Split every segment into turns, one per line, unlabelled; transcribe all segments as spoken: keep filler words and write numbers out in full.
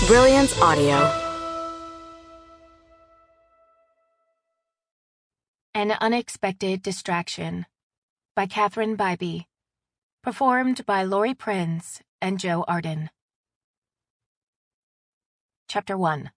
Brilliance Audio.
An Unexpected Distraction by Catherine Bybee. Performed by Laurie Prinz and Joe Arden. Chapter one.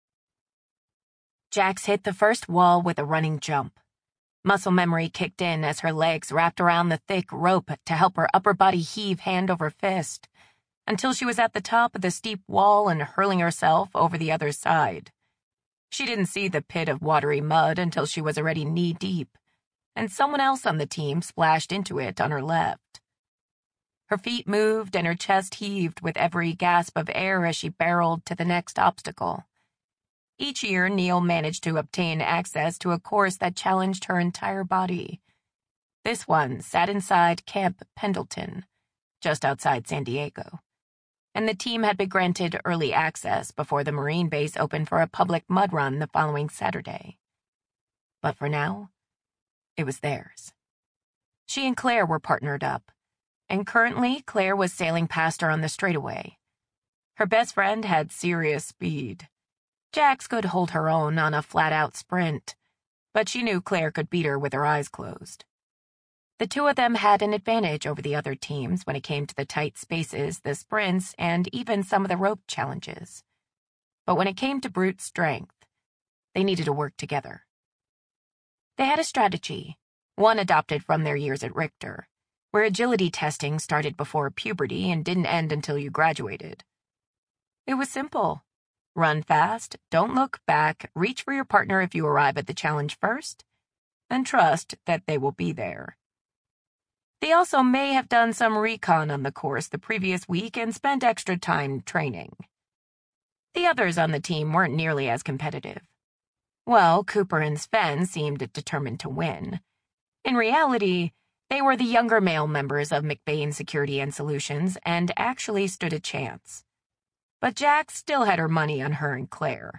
Jax hit the first wall with a running jump. Muscle memory kicked in as her legs wrapped around the thick rope to help her upper body heave hand over fist, until she was at the top of the steep wall and hurling herself over the other side. She didn't see the pit of watery mud until she was already knee-deep, and someone else on the team splashed into it on her left. Her feet moved and her chest heaved with every gasp of air as she barreled to the next obstacle. Each year, Neil managed to obtain access to a course that challenged her entire body. This one sat inside Camp Pendleton, just outside San Diego, and the team had been granted early access before the Marine base opened for a public mud run the following Saturday. But for now, it was theirs. She and Claire were partnered up, and currently Claire was sailing past her on the straightaway. Her best friend had serious speed. Jax could hold her own on a flat-out sprint, but she knew Claire could beat her with her eyes closed. The two of them had an advantage over the other teams when it came to the tight spaces, the sprints, and even some of the rope challenges. But when it came to brute strength, they needed to work together. They had a strategy, one adopted from their years at Richter, where agility testing started before puberty and didn't end until you graduated. It was simple. Run fast, don't look back, reach for your partner if you arrive at the challenge first, and trust that they will be there. They also may have done some recon on the course the previous week and spent extra time training. The others on the team weren't nearly as competitive. Well, Cooper and Sven seemed determined to win. In reality, they were the younger male members of McBain Security and Solutions and actually stood a chance. But Jax still had her money on her and Claire.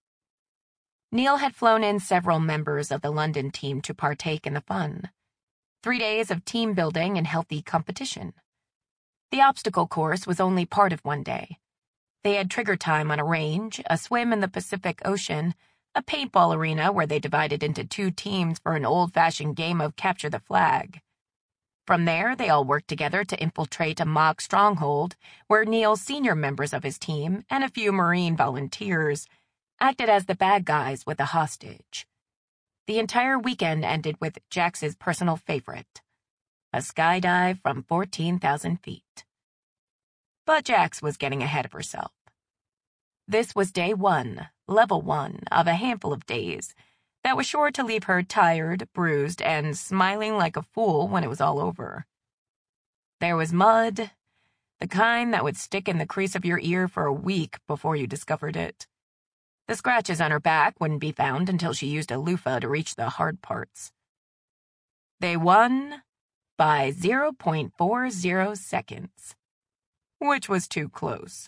Neil had flown in several members of the London team to partake in the fun. Three days of team building and healthy competition. The obstacle course was only part of one day. They had trigger time on a range, a swim in the Pacific Ocean, a paintball arena where they divided into two teams for an old-fashioned game of capture the flag. From there, they all worked together to infiltrate a mock stronghold where Neil's senior members of his team and a few Marine volunteers acted as the bad guys with a hostage. The entire weekend ended with Jax's personal favorite, a skydive from fourteen thousand feet. But Jax was getting ahead of herself. This was day one, level one, of a handful of days that was sure to leave her tired, bruised, and smiling like a fool when it was all over. There was mud, the kind that would stick in the crease of your ear for a week before you discovered it. The scratches on her back wouldn't be found until she used a loofah to reach the hard parts. They won by zero point four zero seconds, which was too close.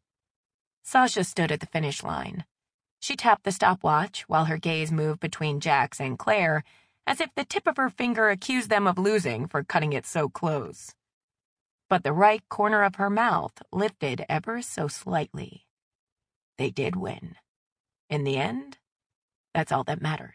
Sasha stood at the finish line. She tapped the stopwatch while her gaze moved between Jax and Claire, as if the tip of her finger accused them of losing for cutting it so close. But the right corner of her mouth lifted ever so slightly. They did win. In the end, that's all that mattered.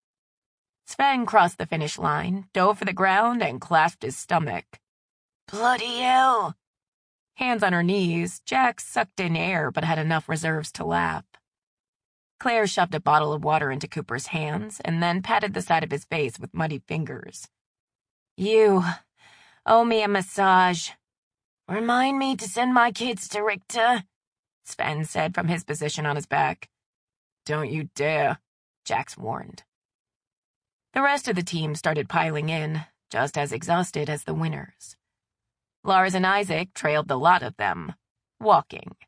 Sven crossed the finish line, dove for the ground, and clasped his stomach. Bloody hell! Hands on her knees, Jax sucked in air but had enough reserves to laugh. Claire shoved a bottle of water into Cooper's hands and then patted the side of his face with muddy fingers. You owe me a massage. Remind me to send my kids to Richter, Sven said from his position on his back. Don't you dare, Jax warned. The rest of the team started piling in, just as exhausted as the winners. Lars and Isaac trailed the lot of them, walking.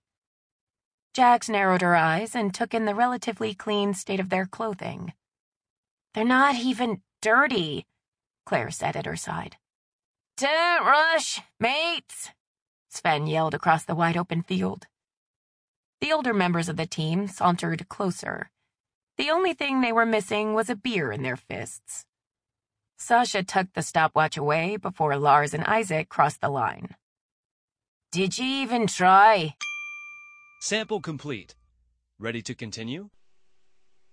Jax narrowed her eyes and took in the relatively clean state of their clothing. They're not even dirty, Claire said at her side. Don't rush, mates, Sven yelled across the wide-open field. The older members of the team sauntered closer. The only thing they were missing was a beer in their fists. Sasha tucked the stopwatch away before Lars and Isaac crossed the line. Did you even try?
Sample complete. Ready to continue?